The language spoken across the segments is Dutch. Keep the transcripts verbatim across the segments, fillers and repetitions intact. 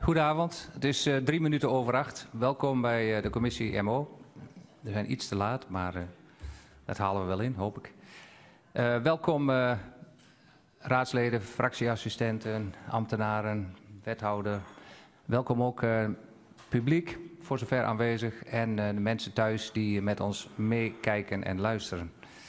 Goedenavond, het is uh, drie minuten over acht. Welkom bij uh, de commissie M O. We zijn iets te laat, maar uh, dat halen we wel in, hoop ik. Uh, welkom uh, raadsleden, fractieassistenten, ambtenaren, wethouder. Welkom ook uh, publiek, voor zover aanwezig, en uh, de mensen thuis die met ons meekijken en luisteren.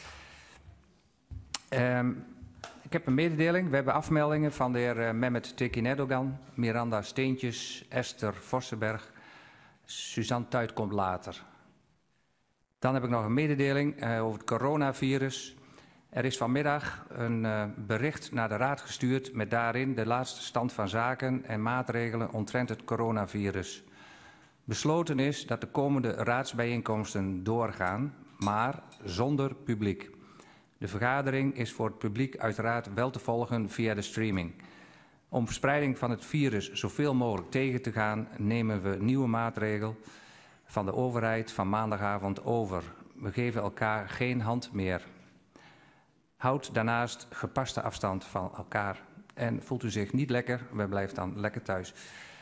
Um, Ik heb een mededeling. We hebben afmeldingen van de heer uh, Mehmet Tekin Erdogan, Miranda Steentjes, Esther Vossenberg, Suzanne Tuit komt later. Dan heb ik nog een mededeling uh, over het coronavirus. Er is vanmiddag een uh, bericht naar de Raad gestuurd met daarin de laatste stand van zaken en maatregelen omtrent het coronavirus. Besloten is dat de komende raadsbijeenkomsten doorgaan, maar zonder publiek. De vergadering is voor het publiek uiteraard wel te volgen via de streaming. Om verspreiding van het virus zoveel mogelijk tegen te gaan, nemen we nieuwe maatregelen van de overheid van maandagavond over. We geven elkaar geen hand meer. Houd daarnaast gepaste afstand van elkaar. En voelt u zich niet lekker, we blijven dan lekker thuis.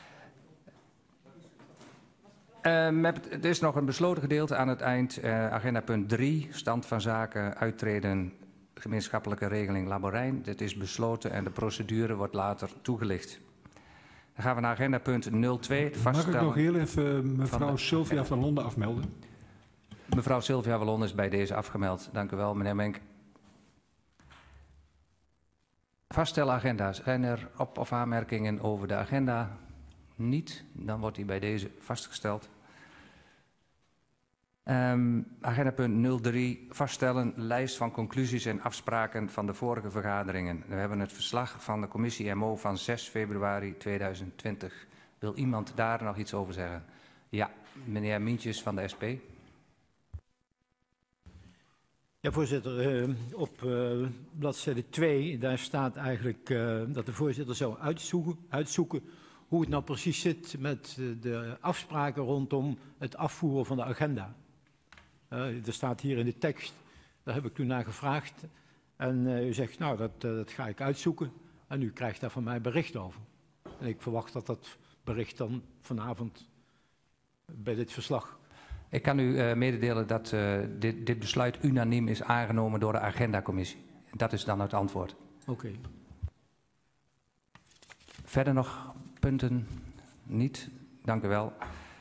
Uh, er is nog een besloten gedeelte aan het eind, uh, agenda punt drie, stand van zaken, uittreden, gemeenschappelijke regeling Laborijn. Dit is besloten en de procedure wordt later toegelicht. Dan gaan we naar agenda punt nul twee. Mag ik nog heel even mevrouw van de, Sylvia ja. van Londen afmelden? Mevrouw Sylvia van Londen is bij deze afgemeld. Dank u wel, meneer Menk. Vaststellen agenda's. Zijn er op- of aanmerkingen over de agenda? Niet, dan wordt die bij deze vastgesteld. Um, agenda punt nul drie, vaststellen lijst van conclusies en afspraken van de vorige vergaderingen. We hebben het verslag van de commissie M O van zes februari tweeduizend twintig. Wil iemand daar nog iets over zeggen? Ja, meneer Mientjes van de S P. Ja, voorzitter, uh, op uh, bladzijde twee, daar staat eigenlijk uh, dat de voorzitter zou uitzoeken, uitzoeken hoe het nou precies zit met de afspraken rondom het afvoeren van de agenda. Uh, er staat hier in de tekst, daar heb ik toen naar gevraagd. En uh, u zegt, nou, dat, uh, dat ga ik uitzoeken. En u krijgt daar van mij bericht over. En ik verwacht dat dat bericht dan vanavond bij dit verslag. Ik kan u uh, mededelen dat uh, dit, dit besluit unaniem is aangenomen door de agendacommissie. Dat is dan het antwoord. Oké. Okay. Verder nog punten? Niet? Dank u wel.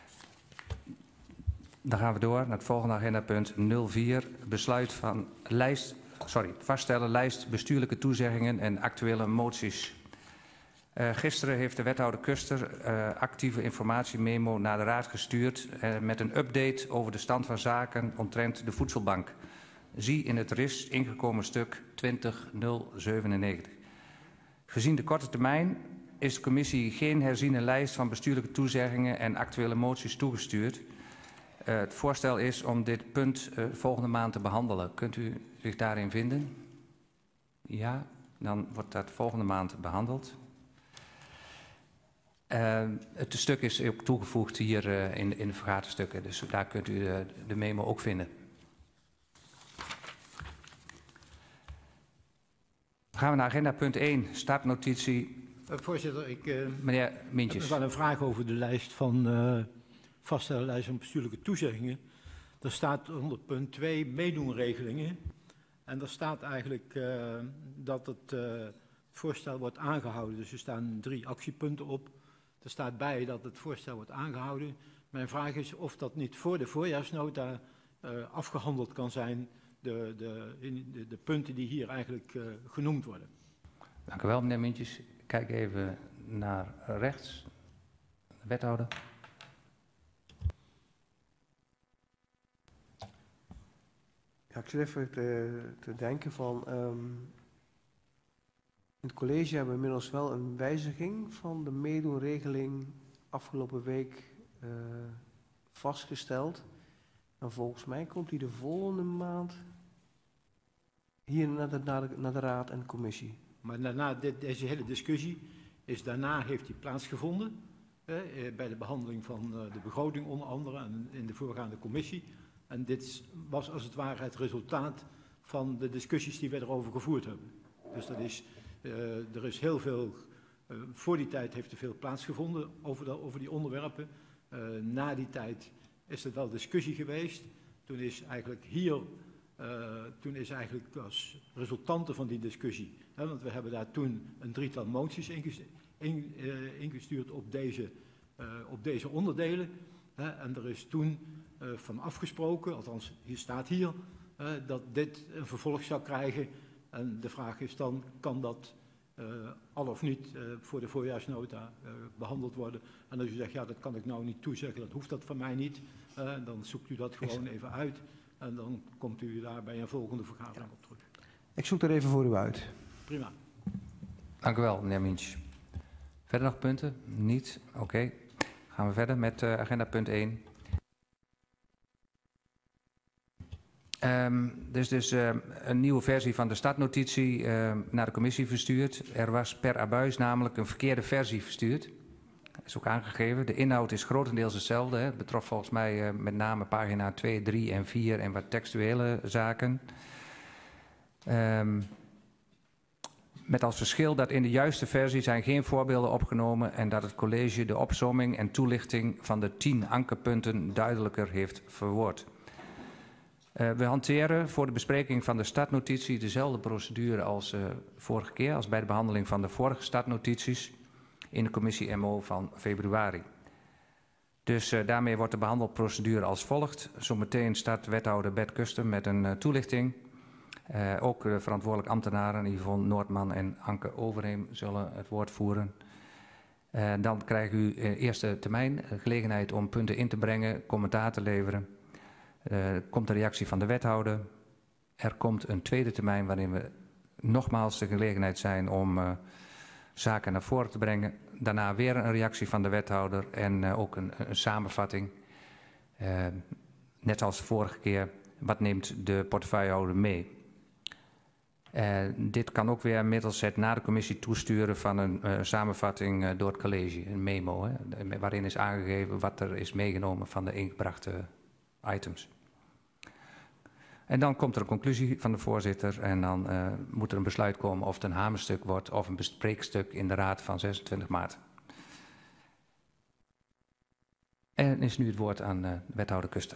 Dan gaan we door naar het volgende agendapunt nul vier. Besluit van lijst, sorry, vaststellen lijst bestuurlijke toezeggingen en actuele moties. Uh, gisteren heeft de wethouder Kuster uh, actieve informatiememo naar de raad gestuurd uh, met een update over de stand van zaken omtrent de voedselbank. Zie in het R I S ingekomen stuk twintig nul zevenennegentig. Gezien de korte termijn is de commissie geen herziene lijst van bestuurlijke toezeggingen en actuele moties toegestuurd. Uh, het voorstel is om dit punt uh, volgende maand te behandelen. Kunt u zich daarin vinden? Ja, dan wordt dat volgende maand behandeld. Uh, het stuk is ook toegevoegd hier uh, in, in de vergaderstukken, dus daar kunt u de, de memo ook vinden. Dan gaan we naar agenda punt één, startnotitie. Uh, voorzitter, ik uh, Meneer Mientjes. heb nog wel een vraag over de lijst van uh, vaststellen lijst van bestuurlijke toezeggingen. Er staat onder punt twee meedoenregelingen. En daar staat eigenlijk uh, dat het uh, voorstel wordt aangehouden. Dus er staan drie actiepunten op. Er staat bij dat het voorstel wordt aangehouden. Mijn vraag is of dat niet voor de voorjaarsnota uh, afgehandeld kan zijn, de, de, de, de punten die hier eigenlijk uh, genoemd worden. Dank u wel, meneer Mientjes. Ik kijk even naar rechts. De wethouder. Ja, ik zit even te, te denken van... Um, in het college hebben we inmiddels wel een wijziging van de meedoenregeling afgelopen week uh, vastgesteld. En volgens mij komt die de volgende maand hier naar de, naar de, naar de raad en de commissie. Maar daarna, dit, deze hele discussie is daarna heeft die plaatsgevonden. Eh, bij de behandeling van uh, de begroting onder andere en in de voorgaande commissie. En dit was als het ware het resultaat van de discussies die we erover gevoerd hebben. Dus dat is, uh, er is heel veel Uh, voor die tijd heeft er veel plaatsgevonden over, de, over die onderwerpen. Uh, na die tijd is er wel discussie geweest. Toen is eigenlijk hier, uh, toen is eigenlijk als resultante van die discussie, hè, want we hebben daar toen een drietal moties ingestuurd, in, uh, ingestuurd op, deze, uh, op deze onderdelen. Hè, en er is toen uh, van afgesproken, althans hier staat hier, uh, dat dit een vervolg zou krijgen. En de vraag is dan, kan dat uh, al of niet uh, voor de voorjaarsnota uh, behandeld worden? En als u zegt, ja, dat kan ik nou niet toezeggen, dat hoeft dat van mij niet. Uh, dan zoekt u dat gewoon even uit. En dan komt u daar bij een volgende vergadering op terug. Ik zoek er even voor u uit. Prima. Dank u wel, meneer Minch. Verder nog punten? Niet? Oké. Okay. Gaan we verder met uh, agenda punt één. Um, er is dus uh, een nieuwe versie van de startnotitie uh, naar de commissie verstuurd. Er was per abuis namelijk een verkeerde versie verstuurd. Dat is ook aangegeven. De inhoud is grotendeels hetzelfde. Hè. Het betrof volgens mij uh, met name pagina twee, drie en vier en wat textuele zaken. Um, met als verschil dat in de juiste versie zijn geen voorbeelden opgenomen en dat het college de opsomming en toelichting van de tien ankerpunten duidelijker heeft verwoord. Uh, we hanteren voor de bespreking van de startnotitie dezelfde procedure als uh, vorige keer, als bij de behandeling van de vorige startnotities in de commissie M O van februari. Dus uh, daarmee wordt de behandelprocedure als volgt. Zometeen start wethouder Bert Kuster met een uh, toelichting. Uh, ook de verantwoordelijk ambtenaren Yvonne Noordman en Anke Overheem zullen het woord voeren. Uh, dan krijgt u in eerste termijn de gelegenheid om punten in te brengen, commentaar te leveren. Er uh, komt de reactie van de wethouder. Er komt een tweede termijn waarin we nogmaals de gelegenheid zijn om uh, zaken naar voren te brengen. Daarna weer een reactie van de wethouder en uh, ook een, een samenvatting. Uh, net als de vorige keer, wat neemt de portefeuillehouder mee? Uh, dit kan ook weer middels het naar de commissie toesturen van een uh, samenvatting uh, door het college, een memo, hè, waarin is aangegeven wat er is meegenomen van de ingebrachte items. En dan komt er een conclusie van de voorzitter en dan uh, moet er een besluit komen of het een hamerstuk wordt of een bespreekstuk in de raad van zesentwintig maart. En is nu het woord aan uh, wethouder Kuster.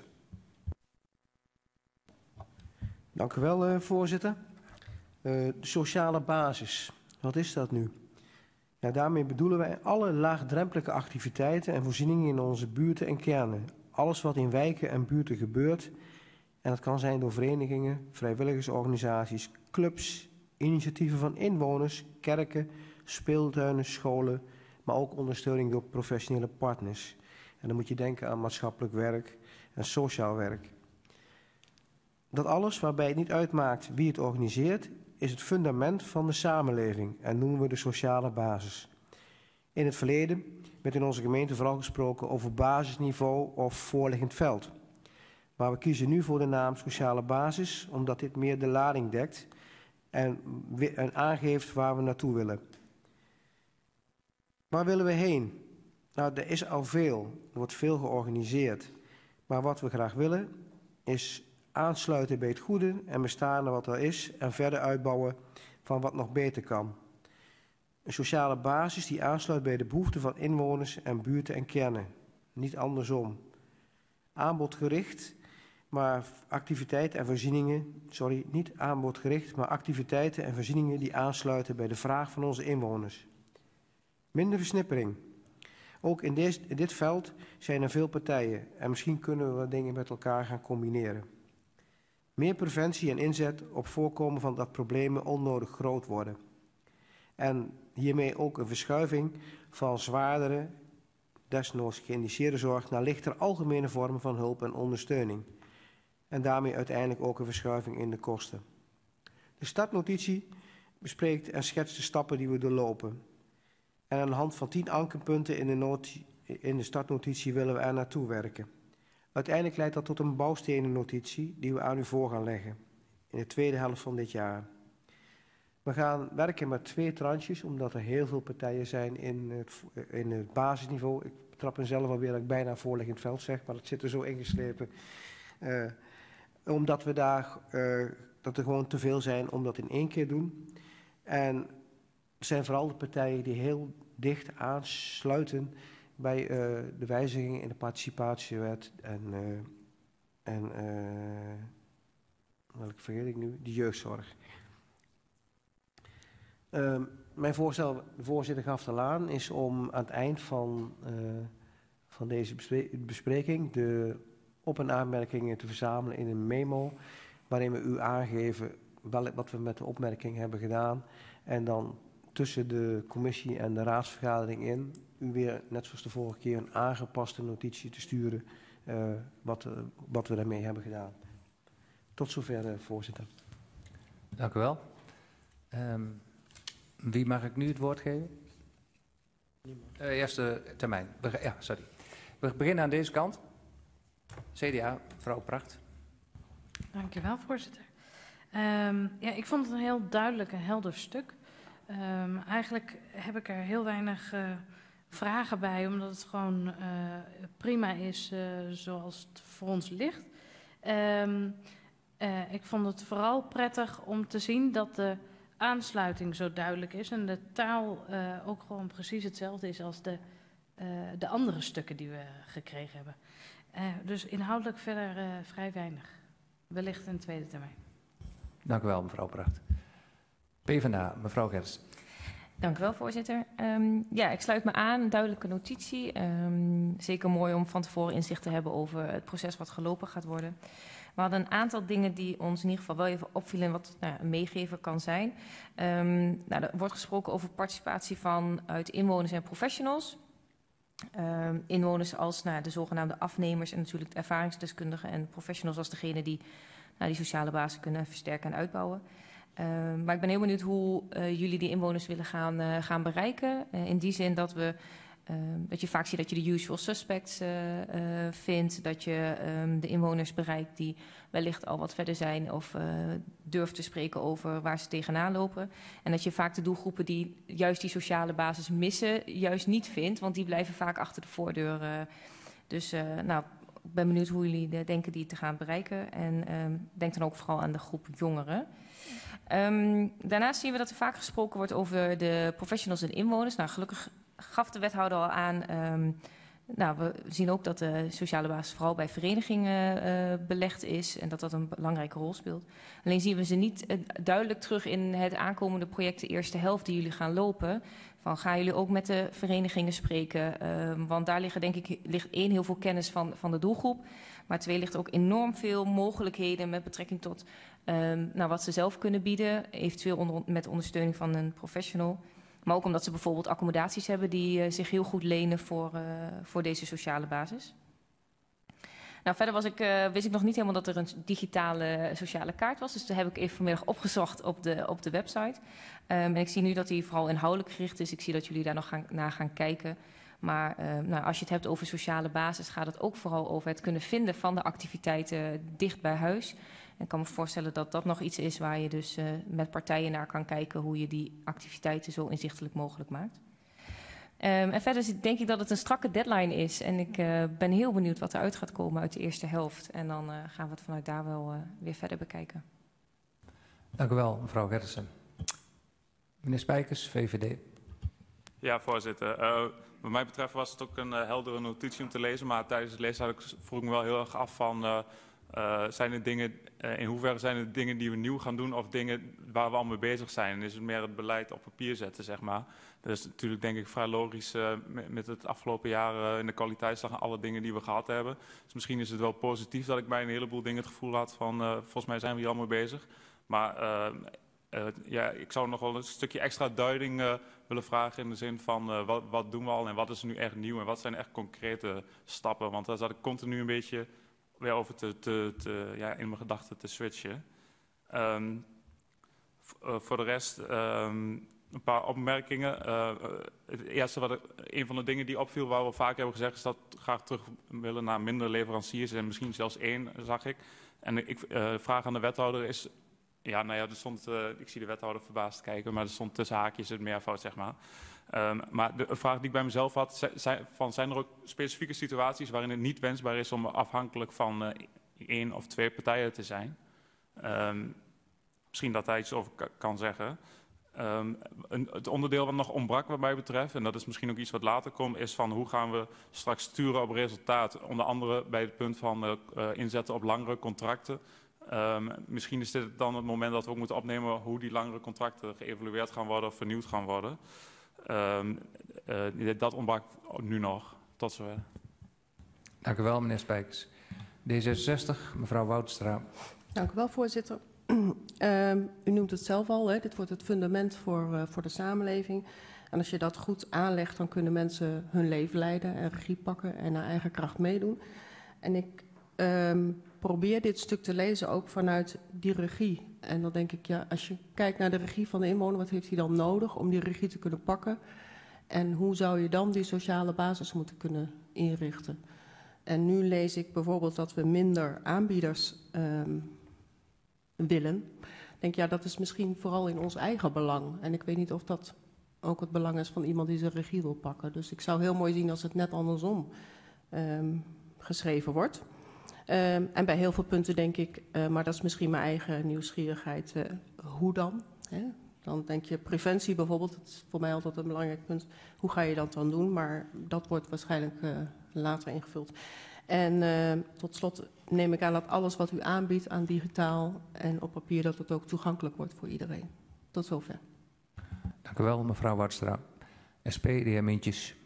Dank u wel, uh, voorzitter. Uh, de sociale basis, wat is dat nu? Ja, daarmee bedoelen wij alle laagdrempelige activiteiten en voorzieningen in onze buurten en kernen. Alles wat in wijken en buurten gebeurt. En dat kan zijn door verenigingen, vrijwilligersorganisaties, clubs, initiatieven van inwoners, kerken, speeltuinen, scholen, maar ook ondersteuning door professionele partners. En dan moet je denken aan maatschappelijk werk en sociaal werk. Dat alles waarbij het niet uitmaakt wie het organiseert, is het fundament van de samenleving en noemen we de sociale basis. In het verleden werd in onze gemeente vooral gesproken over basisniveau of voorliggend veld. Maar we kiezen nu voor de naam sociale basis, omdat dit meer de lading dekt en, en aangeeft waar we naartoe willen. Waar willen we heen? Nou, er is al veel, er wordt veel georganiseerd. Maar wat we graag willen is aansluiten bij het goede en bestaande wat er is en verder uitbouwen van wat nog beter kan. Een sociale basis die aansluit bij de behoeften van inwoners en buurten en kernen. Niet andersom. Aanbodgericht, maar activiteiten en voorzieningen, sorry, niet aanbodgericht, maar activiteiten en voorzieningen die aansluiten bij de vraag van onze inwoners. Minder versnippering. Ook in, deze, in dit veld zijn er veel partijen en misschien kunnen we wat dingen met elkaar gaan combineren. Meer preventie en inzet op voorkomen van dat problemen onnodig groot worden. En hiermee ook een verschuiving van zwaardere, desnoods geïndiceerde zorg naar lichter algemene vormen van hulp en ondersteuning. En daarmee uiteindelijk ook een verschuiving in de kosten. De startnotitie bespreekt en schetst de stappen die we doorlopen. En aan de hand van tien ankerpunten in de, notie, in de startnotitie willen we er naartoe werken. Uiteindelijk leidt dat tot een bouwstenennotitie die we aan u voor gaan leggen in de tweede helft van dit jaar. We gaan werken met twee tranches, omdat er heel veel partijen zijn in het, in het basisniveau. Ik trap mezelf alweer dat ik bijna voorliggend veld zeg, maar dat zit er zo ingeslepen. Uh, omdat we daar, uh, dat er gewoon te veel zijn om dat in één keer te doen. En zijn vooral de partijen die heel dicht aansluiten bij uh, de wijzigingen in de participatiewet en, uh, en uh, welke vergeet ik nu, de jeugdzorg. Uh, mijn voorstel, de voorzitter gaf al aan, is om aan het eind van, uh, van deze bespre bespreking de op- en aanmerkingen te verzamelen in een memo, waarin we u aangeven wel, wat we met de opmerking hebben gedaan. En dan tussen de commissie en de raadsvergadering in, u weer, net zoals de vorige keer, een aangepaste notitie te sturen, uh, wat, uh, wat we daarmee hebben gedaan. Tot zover, uh, voorzitter. Dank u wel. Um, wie mag ik nu het woord geven? Uh, eerste termijn. Beg ja, sorry. We beginnen aan deze kant. C D A, mevrouw Pracht. Dank u wel, voorzitter. Um, ja, ik vond het een heel duidelijk en helder stuk. Um, eigenlijk heb ik er heel weinig uh, vragen bij, omdat het gewoon uh, prima is uh, zoals het voor ons ligt. Um, uh, ik vond het vooral prettig om te zien dat de aansluiting zo duidelijk is en de taal uh, ook gewoon precies hetzelfde is als de, uh, de andere stukken die we gekregen hebben. Uh, dus inhoudelijk verder uh, vrij weinig. Wellicht een tweede termijn. Dank u wel, mevrouw Pracht. PvdA, mevrouw Gers. Dank u wel, voorzitter. Um, ja, ik sluit me aan, een duidelijke notitie. Um, zeker mooi om van tevoren inzicht te hebben over het proces wat gelopen gaat worden. We hadden een aantal dingen die ons in ieder geval wel even opvielen en wat nou, een meegever kan zijn. Um, nou, er wordt gesproken over participatie van uit inwoners en professionals. Um, inwoners als nou, de zogenaamde afnemers en natuurlijk de ervaringsdeskundigen en professionals als degene die nou, die sociale basis kunnen versterken en uitbouwen. Uh, maar ik ben heel benieuwd hoe uh, jullie die inwoners willen gaan, uh, gaan bereiken. Uh, in die zin dat, we, uh, dat je vaak ziet dat je de usual suspects uh, uh, vindt. Dat je um, de inwoners bereikt die wellicht al wat verder zijn of uh, durft te spreken over waar ze tegenaan lopen. En dat je vaak de doelgroepen die juist die sociale basis missen, juist niet vindt. Want die blijven vaak achter de voordeur. Uh, dus uh, nou, ik ben benieuwd hoe jullie de, denken die te gaan bereiken. En um, denk dan ook vooral aan de groep jongeren. Um, daarnaast zien we dat er vaak gesproken wordt over de professionals en inwoners. Nou, gelukkig gaf de wethouder al aan. Um, nou, we zien ook dat de sociale basis vooral bij verenigingen uh, belegd is en dat dat een belangrijke rol speelt. Alleen zien we ze niet uh, duidelijk terug in het aankomende project de eerste helft die jullie gaan lopen. Van, gaan jullie ook met de verenigingen spreken? Uh, want daar liggen denk ik ligt één heel veel kennis van, van de doelgroep. Maar twee ligt ook enorm veel mogelijkheden met betrekking tot um, nou, wat ze zelf kunnen bieden. Eventueel onder, met ondersteuning van een professional. Maar ook omdat ze bijvoorbeeld accommodaties hebben die uh, zich heel goed lenen voor, uh, voor deze sociale basis. Nou, verder was ik, uh, wist ik nog niet helemaal dat er een digitale sociale kaart was. Dus daar heb ik even vanmiddag opgezocht op de, op de website. Um, en ik zie nu dat die vooral inhoudelijk gericht is. Ik zie dat jullie daar nog gaan, naar gaan kijken. Maar uh, nou, als je het hebt over sociale basis, gaat het ook vooral over het kunnen vinden van de activiteiten dicht bij huis. En ik kan me voorstellen dat dat nog iets is waar je dus uh, met partijen naar kan kijken hoe je die activiteiten zo inzichtelijk mogelijk maakt. Um, en verder denk ik dat het een strakke deadline is. En ik uh, ben heel benieuwd wat eruit gaat komen uit de eerste helft. En dan uh, gaan we het vanuit daar wel uh, weer verder bekijken. Dank u wel, mevrouw Gerritsen. Meneer Spijkers, V V D. Ja, voorzitter. Uh, wat mij betreft was het ook een uh, heldere notitie om te lezen. Maar tijdens het lezen had ik, vroeg ik me wel heel erg af van... Uh, uh, zijn er dingen, uh, in hoeverre zijn er dingen die we nieuw gaan doen of dingen waar we al mee bezig zijn? En is het meer het beleid op papier zetten, zeg maar. Dat is natuurlijk denk ik vrij logisch uh, met, met het afgelopen jaar uh, in de kwaliteitsslag en alle dingen die we gehad hebben. Dus misschien is het wel positief dat ik bij een heleboel dingen het gevoel had van uh, volgens mij zijn we hier al mee bezig. Maar uh, uh, ja, ik zou nog wel een stukje extra duiding uh, willen vragen in de zin van uh, wat, wat doen we al en wat is er nu echt nieuw en wat zijn echt concrete stappen. Want daar zat ik continu een beetje weer over te, te, te, ja, in mijn gedachten te switchen. Um, uh, voor de rest um, een paar opmerkingen. Uh, het eerste, wat ik, een van de dingen die opviel, waar we vaak hebben gezegd, is dat we graag terug willen naar minder leveranciers en misschien zelfs één, zag ik. En ik uh, vraag aan de wethouder is, ja, nou ja, er stond, uh, ik zie de wethouder verbaasd kijken, maar er stond tussen haakjes het meervoud, zeg maar. Um, maar de vraag die ik bij mezelf had, zijn, van, zijn er ook specifieke situaties waarin het niet wensbaar is om afhankelijk van uh, één of twee partijen te zijn? Um, misschien dat hij iets over kan zeggen. Um, een, het onderdeel wat nog ontbrak wat mij betreft, en dat is misschien ook iets wat later komt, is van hoe gaan we straks sturen op resultaat. Onder andere bij het punt van uh, uh, inzetten op langere contracten. Um, misschien is dit dan het moment dat we ook moeten opnemen hoe die langere contracten geëvalueerd gaan worden of vernieuwd gaan worden. Um, uh, dat ontbrak nu nog. Tot zover. Dank u wel, meneer Spijkers. D zesenzestig, mevrouw Woudstra. Dank u wel, voorzitter. Uh, u noemt het zelf al, hè? Dit wordt het fundament voor, uh, voor de samenleving. En als je dat goed aanlegt, dan kunnen mensen hun leven leiden en regie pakken en naar eigen kracht meedoen. En ik uh, probeer dit stuk te lezen ook vanuit die regie. En dan denk ik, ja, als je kijkt naar de regie van de inwoner, wat heeft hij dan nodig om die regie te kunnen pakken? En hoe zou je dan die sociale basis moeten kunnen inrichten? En nu lees ik bijvoorbeeld dat we minder aanbieders um, willen. Ik denk, ja, dat is misschien vooral in ons eigen belang. En ik weet niet of dat ook het belang is van iemand die zijn regie wil pakken. Dus ik zou heel mooi zien als het net andersom um, geschreven wordt. Um, en bij heel veel punten denk ik, uh, maar dat is misschien mijn eigen nieuwsgierigheid, uh, hoe dan? Hè? Dan denk je preventie bijvoorbeeld, dat is voor mij altijd een belangrijk punt. Hoe ga je dat dan doen? Maar dat wordt waarschijnlijk uh, later ingevuld. En uh, tot slot neem ik aan dat alles wat u aanbiedt aan digitaal en op papier, dat het ook toegankelijk wordt voor iedereen. Tot zover. Dank u wel, mevrouw Woudstra. S P, de heer Mintjes.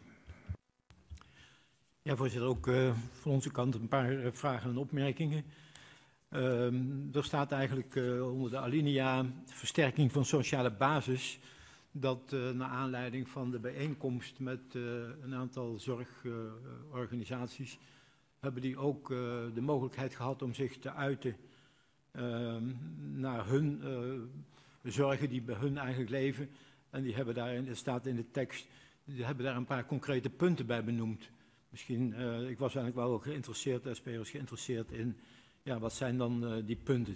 Ja, voorzitter, ook uh, van onze kant een paar uh, vragen en opmerkingen. Uh, er staat eigenlijk uh, onder de alinea versterking van sociale basis, dat uh, naar aanleiding van de bijeenkomst met uh, een aantal zorgorganisaties, uh, hebben die ook uh, de mogelijkheid gehad om zich te uiten uh, naar hun uh, zorgen die bij hun eigenlijk leven. En die hebben daar, het staat in de tekst, die hebben daar een paar concrete punten bij benoemd. Misschien, uh, ik was eigenlijk wel geïnteresseerd, de S P was geïnteresseerd in, ja, wat zijn dan uh, die punten.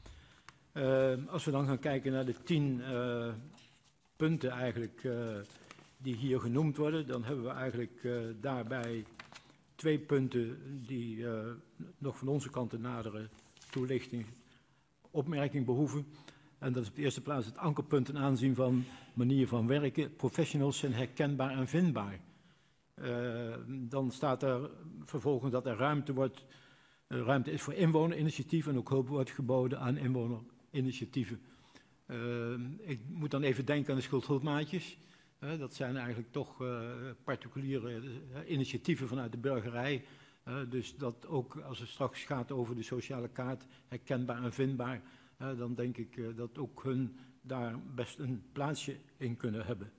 Uh, als we dan gaan kijken naar de tien uh, punten eigenlijk uh, die hier genoemd worden, dan hebben we eigenlijk uh, daarbij twee punten die uh, nog van onze kant een nadere toelichting, opmerking behoeven. En dat is op de eerste plaats het ankerpunt ten aanzien van manier van werken. Professionals zijn herkenbaar en vindbaar. Uh, dan staat er vervolgens dat er ruimte, wordt, uh, ruimte is voor inwonerinitiatieven en ook hulp wordt geboden aan inwonerinitiatieven. Uh, ik moet dan even denken aan de schuldhulpmaatjes. Uh, dat zijn eigenlijk toch uh, particuliere uh, initiatieven vanuit de burgerij. Uh, dus dat ook als het straks gaat over de sociale kaart, herkenbaar en vindbaar, uh, dan denk ik uh, dat ook hun daar best een plaatsje in kunnen hebben.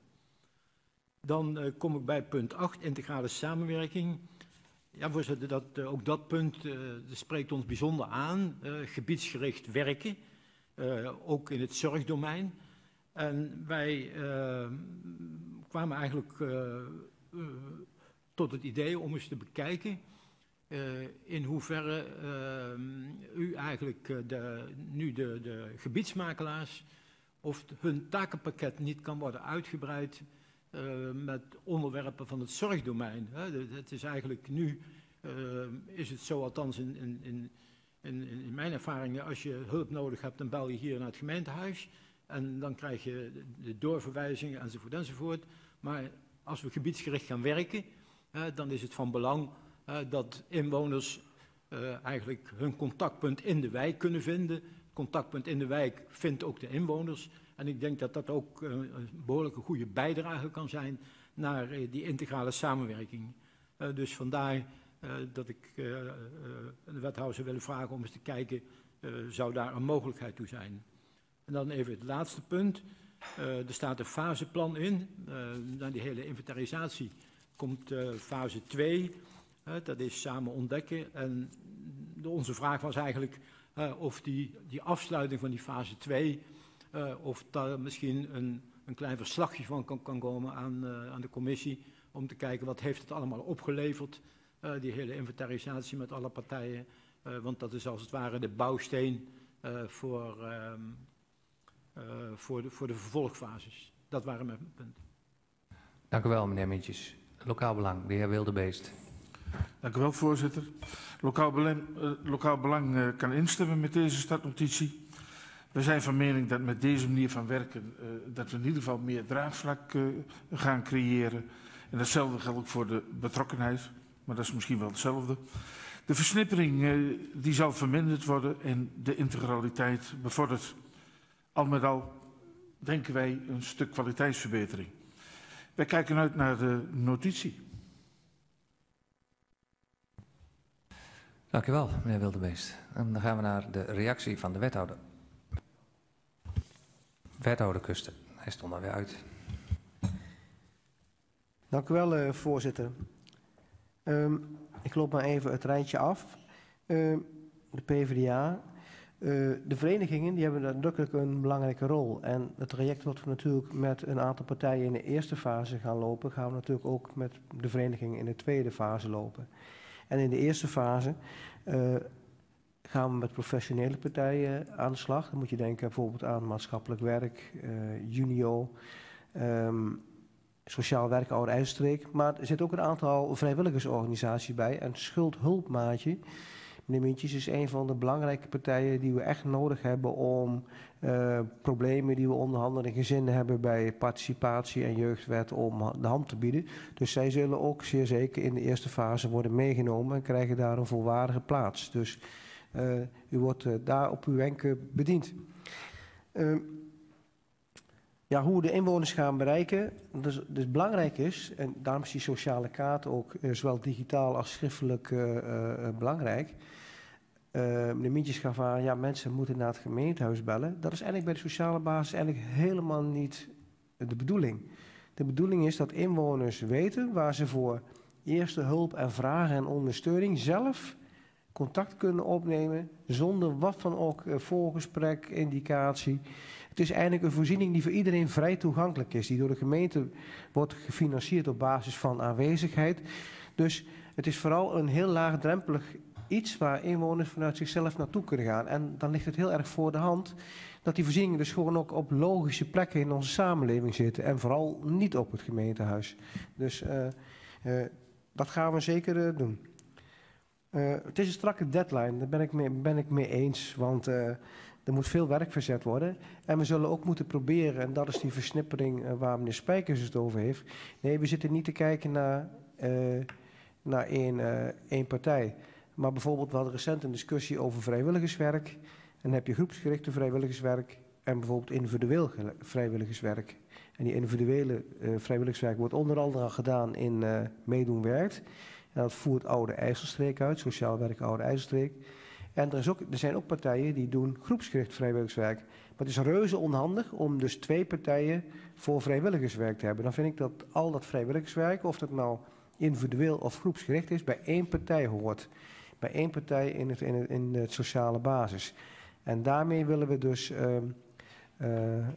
Dan uh, kom ik bij punt acht, integrale samenwerking. Ja, voorzitter, dat, uh, ook dat punt uh, dat spreekt ons bijzonder aan. Uh, gebiedsgericht werken, uh, ook in het zorgdomein. En wij uh, kwamen eigenlijk uh, uh, tot het idee om eens te bekijken uh, in hoeverre uh, u eigenlijk uh, de, nu de, de gebiedsmakelaars of hun takenpakket niet kan worden uitgebreid uh, met onderwerpen van het zorgdomein. Hè. Het is eigenlijk nu, uh, is het zo althans in, in, in, in, in mijn ervaringen, als je hulp nodig hebt, dan bel je hier naar het gemeentehuis. En dan krijg je de doorverwijzingen enzovoort enzovoort. Maar als we gebiedsgericht gaan werken, eh, dan is het van belang eh, dat inwoners eh, eigenlijk hun contactpunt in de wijk kunnen vinden. Contactpunt in de wijk vindt ook de inwoners. En ik denk dat dat ook eh, een behoorlijke goede bijdrage kan zijn naar eh, die integrale samenwerking. Uh, dus vandaar uh, dat ik uh, uh, de wethouder zou willen vragen om eens te kijken, uh, zou daar een mogelijkheid toe zijn. En dan even het laatste punt. Uh, er staat een faseplan in. Uh, na die hele inventarisatie komt uh, fase twee. Uh, dat is samen ontdekken. En de, onze vraag was eigenlijk uh, of die, die afsluiting van die fase twee, uh, of daar misschien een, een klein verslagje van kan, kan komen aan, uh, aan de commissie. Om te kijken wat heeft het allemaal opgeleverd. Uh, die hele inventarisatie met alle partijen. Uh, want dat is als het ware de bouwsteen uh, voor... Uh, Uh, voor, de, voor de vervolgfases. Dat waren mijn punten. Dank u wel, meneer Mintjes. Lokaal Belang, de heer Wildebeest. Dank u wel, voorzitter. Lokaal Belang, uh, lokaal belang uh, kan instemmen met deze startnotitie. We zijn van mening dat met deze manier van werken, uh, dat we in ieder geval meer draagvlak uh, gaan creëren. En datzelfde geldt ook voor de betrokkenheid, maar dat is misschien wel hetzelfde. De versnippering uh, die zal verminderd worden en de integraliteit bevorderd. Al met al denken wij een stuk kwaliteitsverbetering. Wij kijken uit naar de notitie. Dank u wel, meneer Wildebeest. En dan gaan we naar de reactie van de wethouder. Wethouder Kuster, hij stond er weer uit. Dank u wel, uh, voorzitter. Um, ik loop maar even het rijtje af. Uh, de PvdA. Uh, de verenigingen die hebben nadrukkelijk een belangrijke rol. En het traject wat we natuurlijk met een aantal partijen in de eerste fase gaan lopen, gaan we natuurlijk ook met de verenigingen in de tweede fase lopen. En in de eerste fase uh, gaan we met professionele partijen aan de slag. Dan moet je denken bijvoorbeeld aan maatschappelijk werk, uh, Junio, um, sociaal werk, Oude IJsselstreek. Maar er zit ook een aantal vrijwilligersorganisaties bij. En Schuldhulpmaatje, meneer Mintjes, is een van de belangrijke partijen die we echt nodig hebben om uh, problemen die we onder andere in gezinnen hebben bij participatie en jeugdwet om de hand te bieden. Dus zij zullen ook zeer zeker in de eerste fase worden meegenomen en krijgen daar een volwaardige plaats. Dus uh, u wordt uh, daar op uw wenken bediend. Uh, Ja, hoe we de inwoners gaan bereiken, dus, dus belangrijk is, en daarom is die sociale kaart ook uh, zowel digitaal als schriftelijk uh, uh, belangrijk. Uh, meneer Mintjes gaf aan, ja, mensen moeten naar het gemeentehuis bellen. Dat is eigenlijk bij de sociale basis eigenlijk helemaal niet de bedoeling. De bedoeling is dat inwoners weten waar ze voor eerste hulp en vragen en ondersteuning zelf contact kunnen opnemen, zonder wat van ook uh, voorgesprek, indicatie. Het is eigenlijk een voorziening die voor iedereen vrij toegankelijk is, die door de gemeente wordt gefinancierd op basis van aanwezigheid. Dus het is vooral een heel laagdrempelig iets waar inwoners vanuit zichzelf naartoe kunnen gaan. En dan ligt het heel erg voor de hand dat die voorzieningen dus gewoon ook op logische plekken in onze samenleving zitten en vooral niet op het gemeentehuis. Dus uh, uh, dat gaan we zeker uh, doen. Uh, het is een strakke deadline, daar ben ik mee, ben ik mee eens, want uh, er moet veel werk verzet worden. En we zullen ook moeten proberen, en dat is die versnippering uh, waar meneer Spijkers het over heeft. Nee, we zitten niet te kijken naar, uh, naar één, uh, één partij. Maar bijvoorbeeld, we hadden recent een discussie over vrijwilligerswerk. En dan heb je groepsgerichte vrijwilligerswerk en bijvoorbeeld individueel vrijwilligerswerk. En die individuele uh, vrijwilligerswerk wordt onder andere al gedaan in uh, Meedoen Werkt. En dat voert Oude IJsselstreek uit, sociaal werk Oude IJsselstreek. En er, is ook, er zijn ook partijen die doen groepsgericht vrijwilligerswerk. Maar het is reuze onhandig om dus twee partijen voor vrijwilligerswerk te hebben. Dan vind ik dat al dat vrijwilligerswerk, of dat nou individueel of groepsgericht is, bij één partij hoort. Bij één partij in het, in het, in het sociale basis. En daarmee willen we dus uh, uh, uh,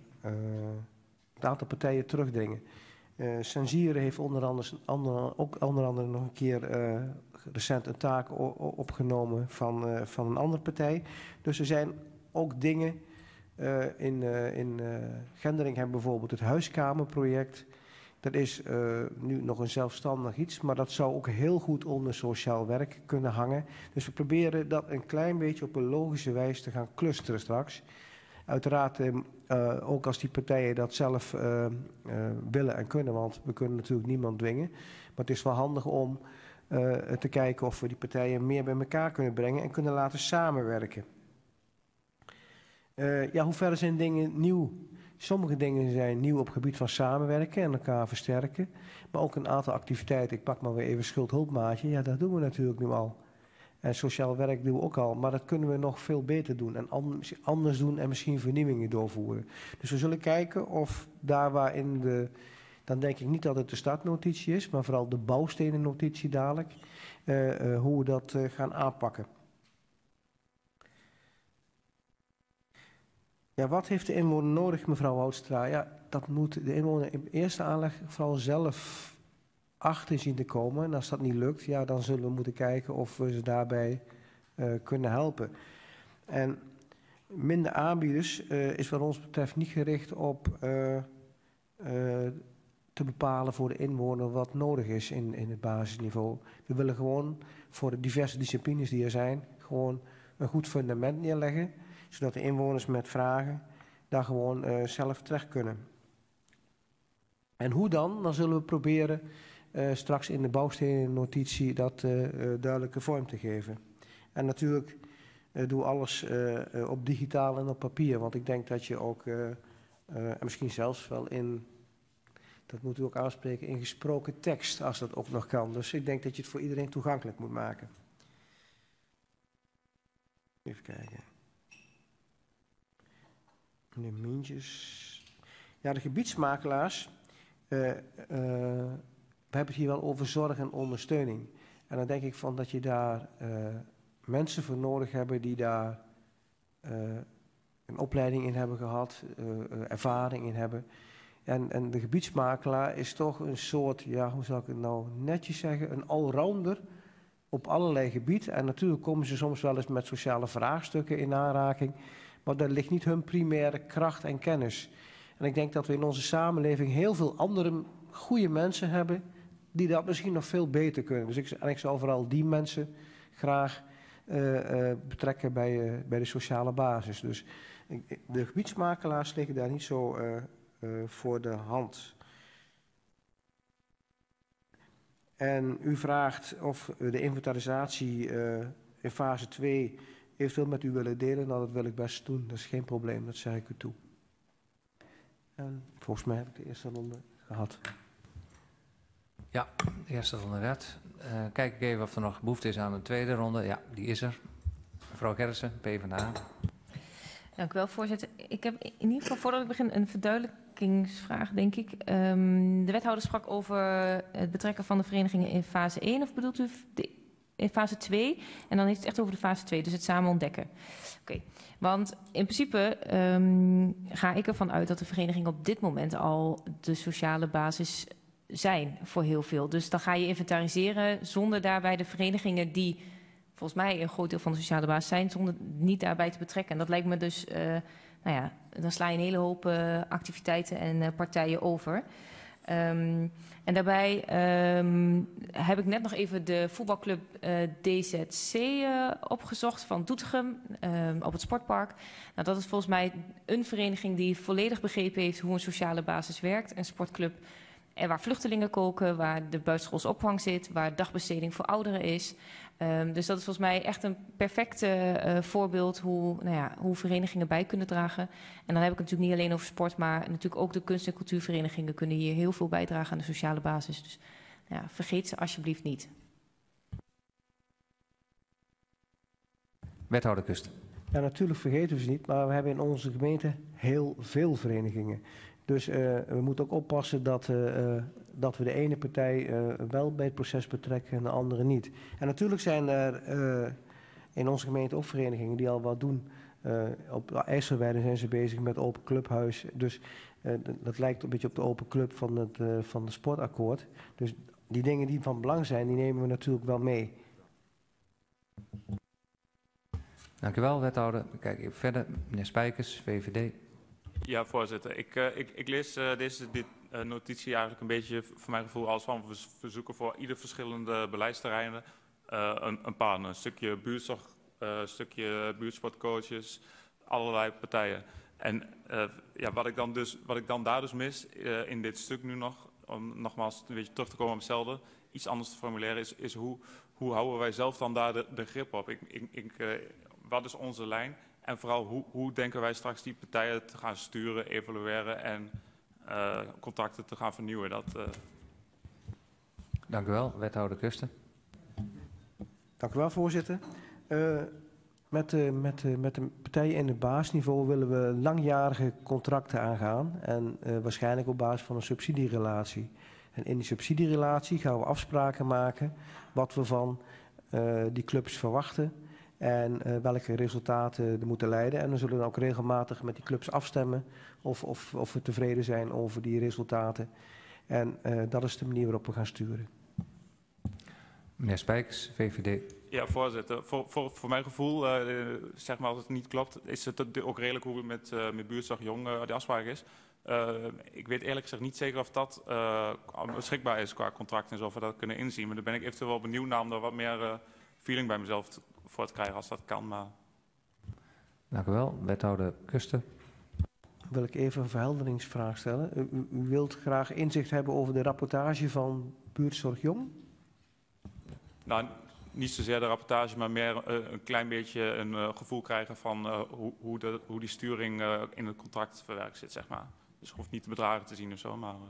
het aantal partijen terugdringen. Uh, Sensieren heeft onder andere, andere, ook onder andere nog een keer uh, recent een taak opgenomen van, uh, van een andere partij. Dus er zijn ook dingen uh, in, uh, in uh, Gendering hebben bijvoorbeeld het huiskamerproject. Dat is uh, nu nog een zelfstandig iets, maar dat zou ook heel goed onder sociaal werk kunnen hangen. Dus we proberen dat een klein beetje op een logische wijze te gaan clusteren straks. Uiteraard uh, uh, ook als die partijen dat zelf uh, uh, willen en kunnen, want we kunnen natuurlijk niemand dwingen. Maar het is wel handig om uh, te kijken of we die partijen meer bij elkaar kunnen brengen en kunnen laten samenwerken. Uh, ja, hoe verder zijn dingen nieuw? Sommige dingen zijn nieuw op het gebied van samenwerken en elkaar versterken. Maar ook een aantal activiteiten, ik pak maar weer even schuldhulpmaatje, ja, dat doen we natuurlijk nu al. En sociaal werk doen we ook al, maar dat kunnen we nog veel beter doen en anders doen en misschien vernieuwingen doorvoeren. Dus we zullen kijken of daar waar in de, dan denk ik niet dat het de startnotitie is, maar vooral de bouwstenennotitie dadelijk, uh, uh, hoe we dat uh, gaan aanpakken. Ja, wat heeft de inwoner nodig, mevrouw Houtstra? Ja, dat moet de inwoner in eerste aanleg vooral zelf achter zien te komen. En als dat niet lukt, ja, dan zullen we moeten kijken of we ze daarbij uh, kunnen helpen. En minder aanbieders uh, is wat ons betreft niet gericht op uh, uh, te bepalen voor de inwoner wat nodig is in, in het basisniveau. We willen gewoon voor de diverse disciplines die er zijn, gewoon een goed fundament neerleggen, zodat de inwoners met vragen daar gewoon uh, zelf terecht kunnen. En hoe dan? Dan zullen we proberen uh, straks in de bouwstenennotitie dat uh, uh, duidelijke vorm te geven. En natuurlijk uh, doe alles uh, uh, op digitaal en op papier, want ik denk dat je ook, uh, uh, en misschien zelfs wel in, dat moet u ook aanspreken, in gesproken tekst, als dat ook nog kan. Dus ik denk dat je het voor iedereen toegankelijk moet maken. Even kijken. Meneer Mientjes. Ja, de gebiedsmakelaars. Uh, uh, we hebben het hier wel over zorg en ondersteuning. En dan denk ik van dat je daar uh, mensen voor nodig hebt die daar uh, een opleiding in hebben gehad, uh, uh, ervaring in hebben. En, en de gebiedsmakelaar is toch een soort, ja, hoe zal ik het nou netjes zeggen, een allrounder op allerlei gebieden. En natuurlijk komen ze soms wel eens met sociale vraagstukken in aanraking, maar daar ligt niet hun primaire kracht en kennis. En ik denk dat we in onze samenleving heel veel andere goede mensen hebben die dat misschien nog veel beter kunnen. Dus ik, en ik zou vooral die mensen graag uh, uh, betrekken bij, uh, bij de sociale basis. Dus ik, de gebiedsmakelaars liggen daar niet zo uh, uh, voor de hand. En u vraagt of de inventarisatie uh, in fase twee eventueel met u willen delen. Nou, dat wil ik best doen. Dat is geen probleem, dat zeg ik u toe. En volgens mij heb ik de eerste ronde gehad. Ja, de eerste ronde werd. Uh, kijk ik even of er nog behoefte is aan een tweede ronde. Ja, die is er. Mevrouw Gerritsen, PvdA. Dank u wel, voorzitter. Ik heb in ieder geval, voordat ik begin, een verduidelijkingsvraag, denk ik. Um, de wethouder sprak over het betrekken van de verenigingen in fase één. Of bedoelt u de, in fase twee? En dan heeft het echt over de fase twee, dus het samen ontdekken. Oké, okay. Want in principe um, ga ik ervan uit dat de verenigingen op dit moment al de sociale basis zijn voor heel veel. Dus dan ga je inventariseren zonder daarbij de verenigingen die volgens mij een groot deel van de sociale basis zijn, zonder niet daarbij te betrekken. En dat lijkt me dus, uh, nou ja, dan sla je een hele hoop uh, activiteiten en uh, partijen over. Um, en daarbij um, heb ik net nog even de voetbalclub uh, D Z C uh, opgezocht van Doetinchem um, op het sportpark. Nou, dat is volgens mij een vereniging die volledig begrepen heeft hoe een sociale basis werkt. Een sportclub en waar vluchtelingen koken, waar de buitenschoolse opvang zit, waar dagbesteding voor ouderen is. Um, dus dat is volgens mij echt een perfecte uh, voorbeeld hoe, nou ja, hoe verenigingen bij kunnen dragen. En dan heb ik het natuurlijk niet alleen over sport, maar natuurlijk ook de kunst- en cultuurverenigingen kunnen hier heel veel bijdragen aan de sociale basis. Dus nou ja, vergeet ze alsjeblieft niet. Wethouder Kust. Ja, natuurlijk vergeten we ze niet, maar we hebben in onze gemeente heel veel verenigingen. Dus uh, we moeten ook oppassen dat, uh, dat we de ene partij uh, wel bij het proces betrekken en de andere niet. En natuurlijk zijn er uh, in onze gemeente ook verenigingen die al wat doen. Uh, op IJsselweide zijn ze bezig met open clubhuis. Dus uh, dat lijkt een beetje op de open club van het, uh, van het sportakkoord. Dus die dingen die van belang zijn, die nemen we natuurlijk wel mee. Dank u wel, wethouder. Kijk even verder. Meneer Spijkers, V V D. Ja, voorzitter. Ik, uh, ik, ik lees uh, deze dit, uh, notitie eigenlijk een beetje voor mijn gevoel als van we verzoeken voor ieder verschillende beleidsterreinen uh, een, een paar. Een stukje buurtzorg, uh, een stukje buurtsportcoaches, allerlei partijen. En uh, ja, wat, ik dan dus, wat ik dan daar dus mis uh, in dit stuk nu nog, om nogmaals een beetje terug te komen op hetzelfde, iets anders te formuleren, is, is hoe, hoe houden wij zelf dan daar de, de grip op? Ik, ik, ik, uh, wat is onze lijn? En vooral, hoe, hoe denken wij straks die partijen te gaan sturen, evalueren en uh, contacten te gaan vernieuwen? Dat, uh... Dank u wel, wethouder Kusten. Dank u wel, voorzitter. Uh, met, uh, met, uh, met de partijen in het basisniveau willen we langjarige contracten aangaan. En uh, waarschijnlijk op basis van een subsidierelatie. En in die subsidierelatie gaan we afspraken maken wat we van uh, die clubs verwachten. En uh, welke resultaten er moeten leiden. En dan zullen we ook regelmatig met die clubs afstemmen of, of, of we tevreden zijn over die resultaten. En uh, dat is de manier waarop we gaan sturen. Meneer Spijkers, V V D. Ja, voorzitter. Voor, voor, voor mijn gevoel, uh, zeg maar als het niet klopt, is het ook redelijk hoe het met, uh, met buurtzorg jong uh, de afspraak is. Uh, ik weet eerlijk gezegd niet zeker of dat uh, beschikbaar is qua contract en zo, of we dat kunnen inzien. Maar daar ben ik eventueel wel benieuwd naar om er wat meer uh, feeling bij mezelf te, voor te krijgen als dat kan. Maar... Dank u wel. Wethouder Kuster. Wil ik even een verhelderingsvraag stellen. U, u, u wilt graag inzicht hebben over de rapportage van Buurtzorg Jong? Nou, niet zozeer de rapportage, maar meer uh, een klein beetje een uh, gevoel krijgen van uh, hoe, hoe, de, hoe die sturing uh, in het contract verwerkt zit, zeg maar. Dus je hoeft niet de bedragen te zien of zo, maar... Uh...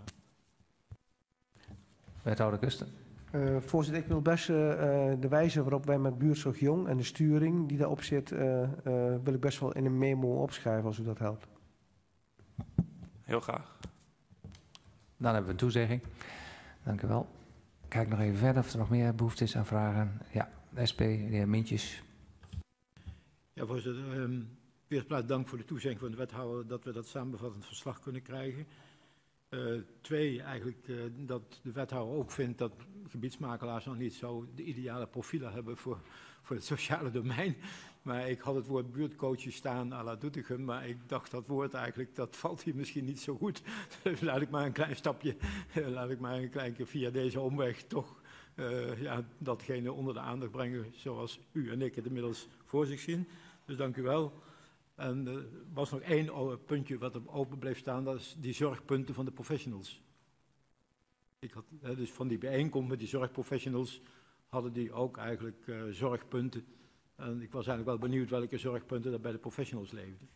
Wethouder Kuster. Uh, voorzitter, ik wil best uh, de wijze waarop wij met Buurtzorg Jong en de sturing die daarop zit, uh, uh, wil ik best wel in een memo opschrijven als u dat helpt. Heel graag. Dan hebben we een toezegging. Dank u wel. Kijk nog even verder of er nog meer behoefte is aan vragen. Ja, de S P, de heer Mintjes. Ja, voorzitter. Um, eerst plaats dank voor de toezegging van de wethouder dat we dat samenvattend verslag kunnen krijgen. Uh, twee, eigenlijk uh, dat de wethouder ook vindt dat gebiedsmakelaars nog niet zo de ideale profielen hebben voor, voor het sociale domein. Maar ik had het woord buurtcoaches staan à la Doetinchem, maar ik dacht dat woord eigenlijk, dat valt hier misschien niet zo goed. Dus laat ik maar een klein stapje, uh, laat ik maar een klein keer via deze omweg toch uh, ja, datgene onder de aandacht brengen zoals u en ik het inmiddels voor zich zien. Dus dank u wel. En er was nog één puntje wat op open bleef staan, dat is die zorgpunten van de professionals. Ik had, dus van die bijeenkomst met die zorgprofessionals hadden die ook eigenlijk uh, zorgpunten. En ik was eigenlijk wel benieuwd welke zorgpunten er bij de professionals leefden.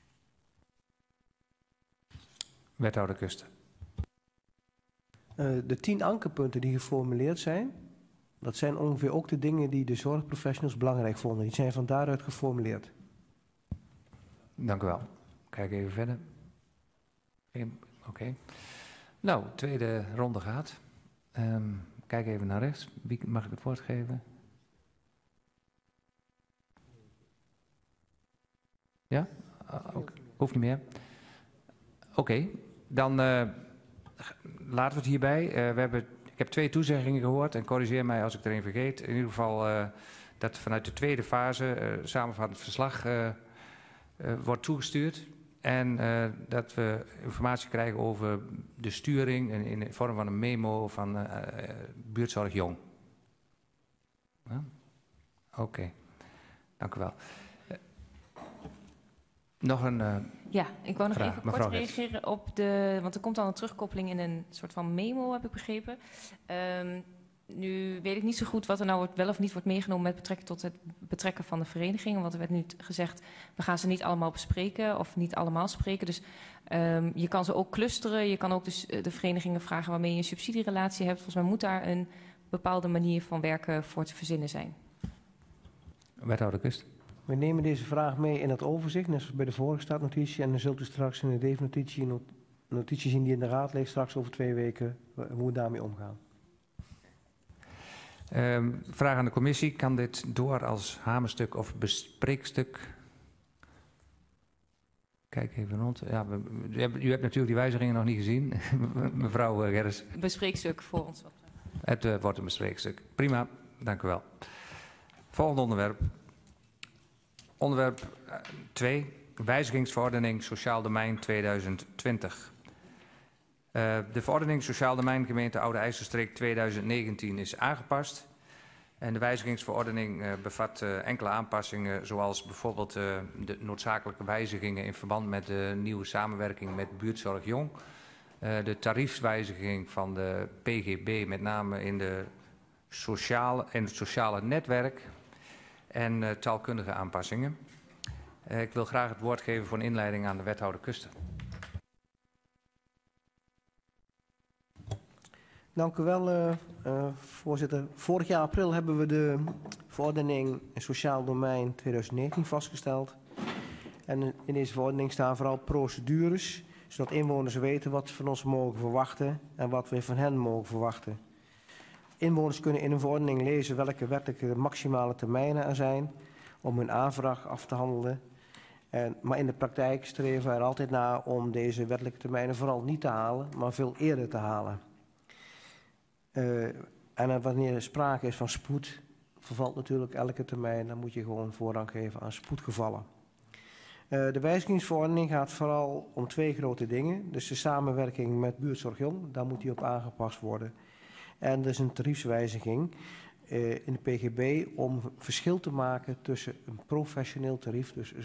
Wethouder Kuster. Uh, de tien ankerpunten die geformuleerd zijn, dat zijn ongeveer ook de dingen die de zorgprofessionals belangrijk vonden. Die zijn van daaruit geformuleerd. Dank u wel. Kijk even verder. Oké. Okay. Nou, tweede ronde gaat. Um, kijk even naar rechts. Wie mag ik het woord geven? Ja? Uh, okay. Hoeft niet meer. Oké, okay. Dan uh, laten we het hierbij. Uh, we hebben, ik heb twee toezeggingen gehoord en corrigeer mij als ik er een vergeet. In ieder geval uh, dat vanuit de tweede fase uh, samenvattend verslag uh, uh, wordt toegestuurd. En uh, dat we informatie krijgen over de sturing in, in de vorm van een memo van uh, uh, Buurtzorg Jong. Huh? Oké, okay. Dank u wel. Uh, nog een uh, Ja, ik wou nog vraag. even Mevrouw kort reageren op de... Want er komt al een terugkoppeling in een soort van memo, heb ik begrepen. Um, Nu weet ik niet zo goed wat er nou wordt, wel of niet wordt meegenomen met betrekking tot het betrekken van de verenigingen. Want er werd nu gezegd, we gaan ze niet allemaal bespreken of niet allemaal spreken. Dus um, je kan ze ook clusteren. Je kan ook dus de verenigingen vragen waarmee je een subsidierelatie hebt. Volgens mij moet daar een bepaalde manier van werken voor te verzinnen zijn. Wethouder Kust. We nemen deze vraag mee in het overzicht, net zoals bij de vorige staatnotitie. En dan zult u straks in de definititie not notitie zien die in de raad ligt, straks over twee weken, hoe we daarmee omgaan. Um, vraag aan de commissie, kan dit door als hamerstuk of bespreekstuk? Kijk even rond. Ja, we, u, hebt, u hebt natuurlijk die wijzigingen nog niet gezien, mevrouw uh, Gerrits. Bespreekstuk voor ons. Het uh, wordt een bespreekstuk. Prima, dank u wel. Volgende onderwerp. Onderwerp twee, uh, wijzigingsverordening Sociaal Domein tweeduizend twintig. Uh, de verordening Sociaal Domein gemeente Oude IJsselstreek tweeduizend negentien is aangepast. En de wijzigingsverordening uh, bevat uh, enkele aanpassingen, zoals bijvoorbeeld uh, de noodzakelijke wijzigingen in verband met de nieuwe samenwerking met Buurtzorg Jong. Uh, de tariefswijziging van de P G B, met name in, de sociale, in het sociale netwerk. En uh, taalkundige aanpassingen. Uh, ik wil graag het woord geven voor een inleiding aan de wethouder Kuster. Dank u wel, uh, uh, voorzitter. Vorig jaar april hebben we de verordening Sociaal Domein tweeduizend negentien vastgesteld. En in deze verordening staan vooral procedures, zodat inwoners weten wat ze van ons mogen verwachten en wat we van hen mogen verwachten. Inwoners kunnen in een verordening lezen welke wettelijke maximale termijnen er zijn om hun aanvraag af te handelen. En, maar in de praktijk streven we er altijd naar om deze wettelijke termijnen vooral niet te halen, maar veel eerder te halen. Uh, en wanneer er sprake is van spoed, vervalt natuurlijk elke termijn, dan moet je gewoon voorrang geven aan spoedgevallen. Uh, de wijzigingsverordening gaat vooral om twee grote dingen. Dus de samenwerking met Buurtzorg Jong, daar moet die op aangepast worden. En er is een tariefswijziging uh, in de P G B om verschil te maken tussen een professioneel tarief, dus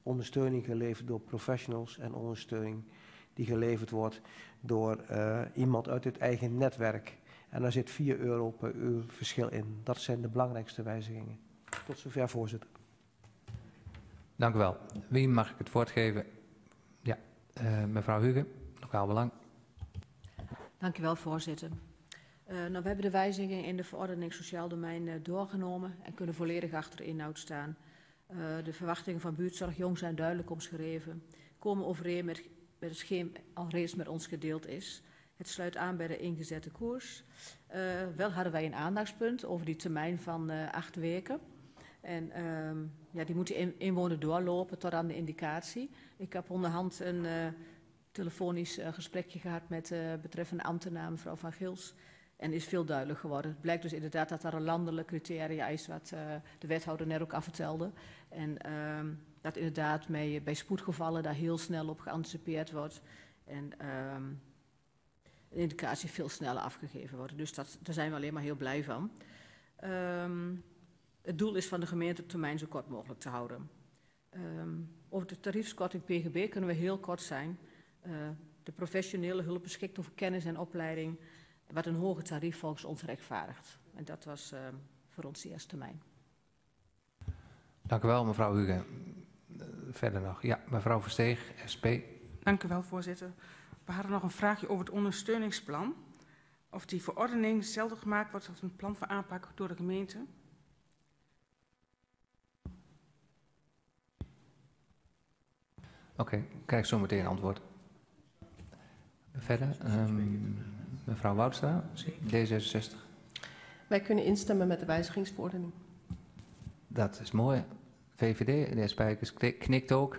ondersteuning geleverd door professionals en ondersteuning die geleverd wordt door uh, iemand uit het eigen netwerk. En daar zit vier euro per uur verschil in. Dat zijn de belangrijkste wijzigingen. Tot zover, voorzitter. Dank u wel. Wie mag ik het woord geven? Ja, uh, mevrouw Hugen, lokaal belang. Dank u wel, voorzitter. Uh, nou, we hebben de wijzigingen in de verordening sociaal domein uh, doorgenomen en kunnen volledig achter de inhoud staan. Uh, de verwachtingen van buurtzorg Jong zijn duidelijk omschreven, komen overeen met, met hetgeen al reeds met ons gedeeld is. Het sluit aan bij de ingezette koers. Uh, wel hadden wij een aandachtspunt over die termijn van uh, acht weken. En uh, ja, die moet de in, inwoner doorlopen tot aan de indicatie. Ik heb onderhand een uh, telefonisch uh, gesprekje gehad met uh, betreffende ambtenaar mevrouw Van Gils. En is veel duidelijk geworden. Het blijkt dus inderdaad dat er een landelijk criteria is, wat uh, de wethouder net ook al vertelde. En uh, dat inderdaad mee, bij spoedgevallen daar heel snel op geanticipeerd wordt. En uh, de indicatie veel sneller afgegeven wordt. Dus dat, daar zijn we alleen maar heel blij van. Um, het doel is van de gemeente de termijn zo kort mogelijk te houden. Um, over de tariefskorting P G B kunnen we heel kort zijn. Uh, de professionele hulp beschikt over kennis en opleiding, wat een hoger tarief volgens ons rechtvaardigt. En dat was uh, voor ons de eerste termijn. Dank u wel, mevrouw Hugen. Uh, verder nog. Ja, mevrouw Versteeg, S P. Dank u wel, voorzitter. We hadden nog een vraagje over het ondersteuningsplan. Of die verordening hetzelfde gemaakt wordt als een plan van aanpak door de gemeente. Oké, okay, krijg ik zo meteen antwoord. Verder, um, mevrouw Woudstra, D zesenzestig. Wij kunnen instemmen met de wijzigingsverordening. Dat is mooi. V V D, de heer Spijkers knikt ook.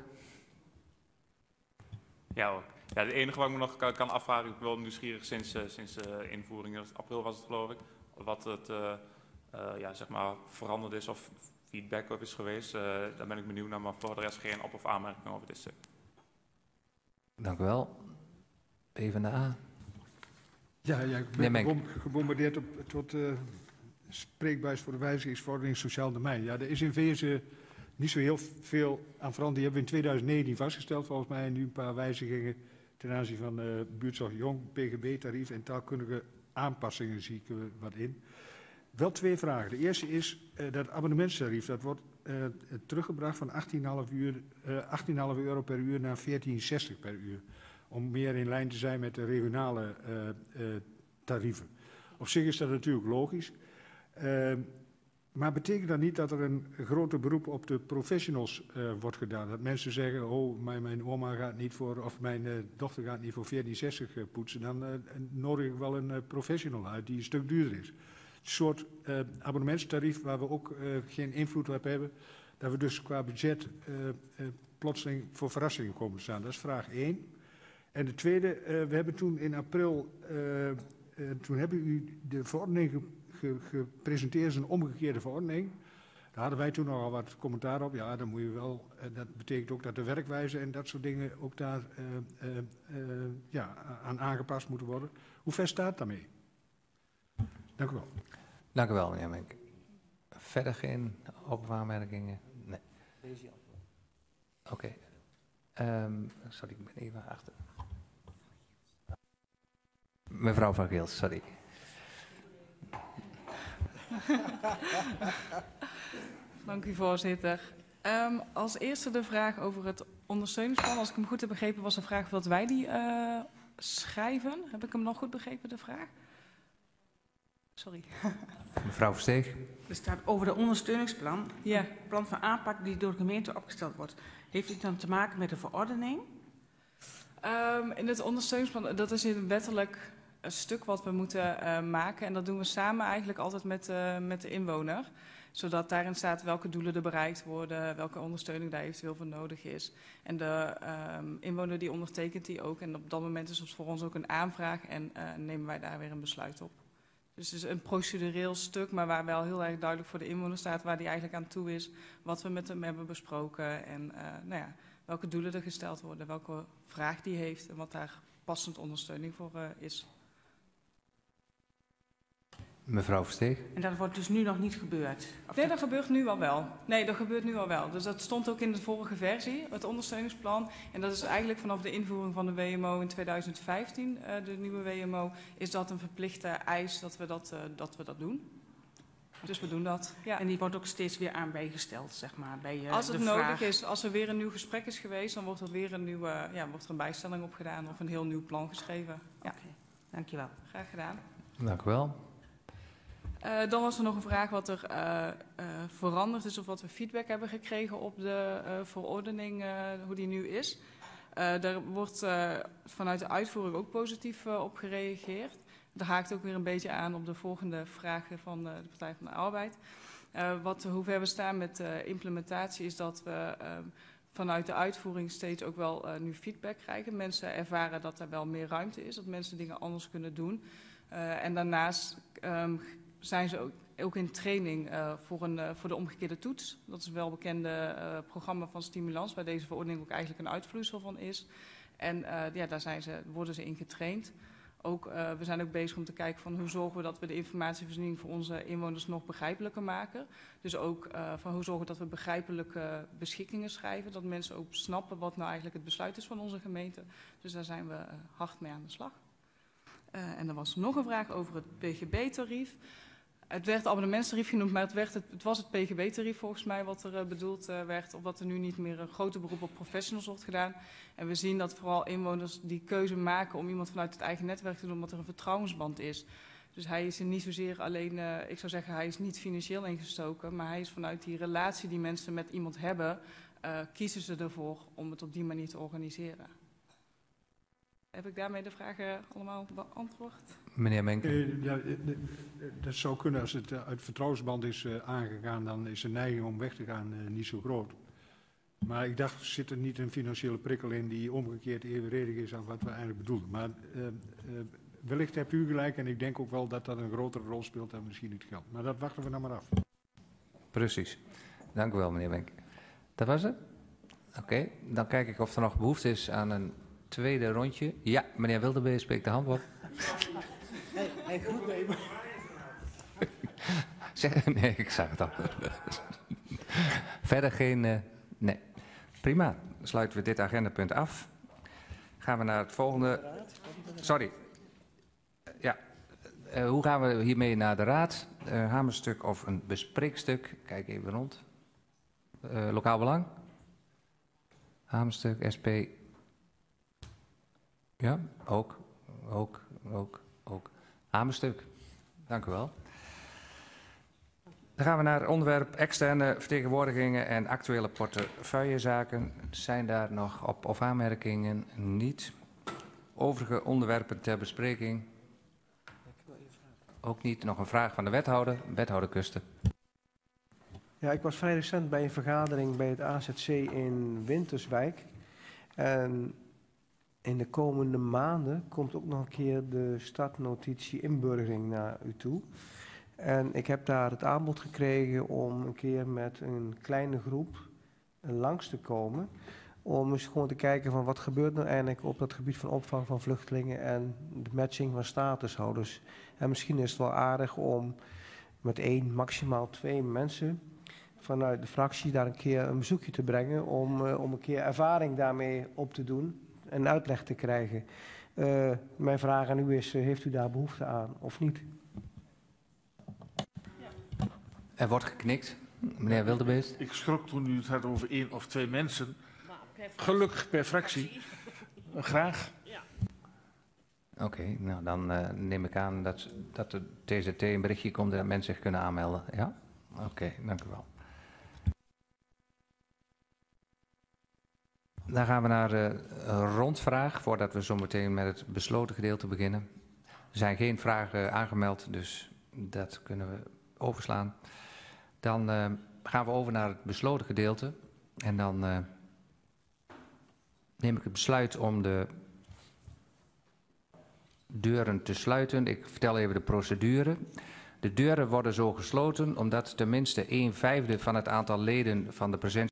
Ja hoor. Ja, het enige wat ik me nog kan, kan afvragen, ik ben wel nieuwsgierig sinds, uh, sinds uh, invoering, april was het geloof ik, wat het uh, uh, ja, zeg maar veranderd is of feedback op is geweest. Uh, daar ben ik benieuwd naar, maar voor de rest geen op- of aanmerking over dit stuk. Dank u wel. P v d A. Ja, ja ik ben gebom gebombardeerd op, tot uh, spreekbuis voor de wijzigingsverordening sociaal domein. Ja, er is in wezen niet zo heel veel aan veranderd. Die hebben we in tweeduizend negentien vastgesteld volgens mij. En nu een paar wijzigingen ten aanzien van uh, buurtzorg Jong, P G B-tarief en taalkundige aanpassingen zie ik er wat in. Wel twee vragen. De eerste is uh, dat abonnementstarief. Dat wordt uh, teruggebracht van achttien komma vijf uur, uh, achttien komma vijf euro per uur naar veertien komma zestig per uur. Om meer in lijn te zijn met de regionale uh, uh, tarieven. Op zich is dat natuurlijk logisch. Uh, maar betekent dat niet dat er een groter beroep op de professionals uh, wordt gedaan? Dat mensen zeggen, oh, mijn, mijn oma gaat niet voor, of mijn uh, dochter gaat niet voor veertien zestig uh, poetsen. Dan uh, nodig ik wel een uh, professional uit die een stuk duurder is. Een soort uh, abonnementstarief waar we ook uh, geen invloed op hebben. Dat we dus qua budget uh, uh, plotseling voor verrassingen komen te staan. Dat is vraag één. En de tweede, uh, we hebben toen in april, uh, uh, toen hebben u de verordening ge, ge, gepresenteerd als een omgekeerde verordening. Daar hadden wij toen nogal wat commentaar op. Ja, dan moet je wel, uh, dat betekent ook dat de werkwijze en dat soort dingen ook daar uh, uh, uh, ja, aan aangepast moeten worden. Hoe ver staat het daarmee? Dank u wel. Dank u wel, meneer Menk. Verder geen op- of aanmerkingen? Nee. Oké. Okay. Um, sorry, ik ben even achter. Mevrouw Van Geels, sorry. Dank u, voorzitter. Um, als eerste de vraag over het ondersteuningsplan. Als ik hem goed heb begrepen, was de vraag dat wij die uh, schrijven. Heb ik hem nog goed begrepen, de vraag? Sorry. Mevrouw Versteeg. Er staat over de ondersteuningsplan. Ja. Het plan van aanpak die door de gemeente opgesteld wordt. Heeft dit dan te maken met de verordening? Um, in het ondersteuningsplan, dat is een wettelijk een stuk wat we moeten uh, maken. En dat doen we samen eigenlijk altijd met, uh, met de inwoner. Zodat daarin staat welke doelen er bereikt worden, welke ondersteuning daar eventueel voor nodig is. En de um, inwoner die ondertekent die ook. En op dat moment is het voor ons ook een aanvraag en uh, nemen wij daar weer een besluit op. Dus het is een procedureel stuk, maar waar wel heel erg duidelijk voor de inwoner staat waar die eigenlijk aan toe is. Wat we met hem hebben besproken en uh, nou ja, welke doelen er gesteld worden, welke vraag die heeft en wat daar passend ondersteuning voor uh, is. Mevrouw Versteeg. En dat wordt dus nu nog niet gebeurd? Of Nee, dat... dat gebeurt nu al wel. Nee, dat gebeurt nu al wel. Dus dat stond ook in de vorige versie, het ondersteuningsplan. En dat is eigenlijk vanaf de invoering van de W M O in tweeduizend vijftien, uh, de nieuwe W M O, is dat een verplichte eis dat we dat, uh, dat, we dat doen. Dus we doen dat. Ja. En die wordt ook steeds weer aan bijgesteld, zeg maar, bij uh, Als het de nodig vraag. is, als er weer een nieuw gesprek is geweest, dan wordt er weer een nieuwe, ja, wordt er een bijstelling op gedaan of een heel nieuw plan geschreven. Ja. Oké, dankjewel. Graag gedaan. Dank u wel. Uh, dan was er nog een vraag wat er uh, uh, veranderd is of wat we feedback hebben gekregen op de uh, verordening, uh, hoe die nu is. Uh, daar wordt uh, vanuit de uitvoering ook positief uh, op gereageerd. Dat haakt ook weer een beetje aan op de volgende vragen van uh, de Partij van de Arbeid. Uh, wat, hoe ver we staan met de uh, implementatie is dat we uh, vanuit de uitvoering steeds ook wel uh, nu feedback krijgen. Mensen ervaren dat er wel meer ruimte is, dat mensen dingen anders kunnen doen. Uh, en daarnaast um, zijn ze ook, ook in training uh, voor, een, uh, voor de omgekeerde toets. Dat is een welbekende uh, programma van Stimulans, waar deze verordening ook eigenlijk een uitvloeisel van is. En uh, ja, daar zijn ze, worden ze in getraind. Ook, uh, we zijn ook bezig om te kijken van hoe zorgen we dat we de informatievoorziening voor onze inwoners nog begrijpelijker maken. Dus ook uh, van hoe zorgen we dat we begrijpelijke beschikkingen schrijven. Dat mensen ook snappen wat nou eigenlijk het besluit is van onze gemeente. Dus daar zijn we uh, hard mee aan de slag. Uh, en er was nog een vraag over het P G B-tarief. Het werd abonnementstarief genoemd, maar het, werd het, het was het P G B-tarief volgens mij wat er uh, bedoeld uh, werd. Of dat er nu niet meer een groter beroep op professionals wordt gedaan. En we zien dat vooral inwoners die keuze maken om iemand vanuit het eigen netwerk te doen, omdat er een vertrouwensband is. Dus hij is er niet zozeer alleen, uh, ik zou zeggen, hij is niet financieel ingestoken, maar hij is vanuit die relatie die mensen met iemand hebben, uh, kiezen ze ervoor om het op die manier te organiseren. Heb ik daarmee de vragen allemaal beantwoord? Meneer Menke. Uh, ja, dat zou kunnen als het uit vertrouwensband is uh, aangegaan, dan is de neiging om weg te gaan uh, niet zo groot. Maar ik dacht, zit er niet een financiële prikkel in die omgekeerd evenredig is aan wat we eigenlijk bedoelden. Maar uh, uh, wellicht hebt u gelijk en ik denk ook wel dat dat een grotere rol speelt dan misschien het geld. Maar dat wachten we dan maar af. Precies. Dank u wel, meneer Menke. Dat was het? Oké, okay. Dan kijk ik of er nog behoefte is aan een tweede rondje. Ja, meneer Wildebeer spreekt de hand op. Hey, hey, goed nemen. Zeg, nee, ik zag het al. Verder geen... Uh, nee. Prima. Dan sluiten we dit agendapunt af. Gaan we naar het volgende... Sorry. Ja. Uh, hoe gaan we hiermee naar de raad? Uh, hamerstuk of een bespreekstuk? Kijk even rond. Uh, lokaal belang? Hamerstuk, S P... Ja, ook, ook, ook, ook. Hamerstuk. Dank u wel. Dan gaan we naar het onderwerp externe vertegenwoordigingen en actuele portefeuillezaken. Zijn daar nog op of aanmerkingen? Niet. Overige onderwerpen ter bespreking? Ook niet. Nog een vraag van de wethouder. Wethouder Kuster. Ja, ik was vrij recent bij een vergadering bij het A Z C in Winterswijk. En in de komende maanden komt ook nog een keer de startnotitie inburgering naar u toe. En ik heb daar het aanbod gekregen om een keer met een kleine groep langs te komen. Om eens gewoon te kijken van wat gebeurt nou eigenlijk op dat gebied van opvang van vluchtelingen en de matching van statushouders. En misschien is het wel aardig om met één, maximaal twee mensen vanuit de fractie daar een keer een bezoekje te brengen. Om, uh, om een keer ervaring daarmee op te doen en uitleg te krijgen. Uh, mijn vraag aan u is, uh, heeft u daar behoefte aan of niet? Er wordt geknikt. Meneer Wildebeest. Ik schrok toen u het had over één of twee mensen. Gelukkig per fractie. Graag. Oké, okay, nou dan uh, neem ik aan dat, dat de T Z T een berichtje komt dat mensen zich kunnen aanmelden. Ja? Oké, okay, dank u wel. Dan gaan we naar de uh, rondvraag, voordat we zo meteen met het besloten gedeelte beginnen. Er zijn geen vragen aangemeld, dus dat kunnen we overslaan. Dan uh, gaan we over naar het besloten gedeelte. En dan uh, neem ik het besluit om de deuren te sluiten. Ik vertel even de procedure. De deuren worden zo gesloten omdat tenminste een vijfde van het aantal leden van de presentie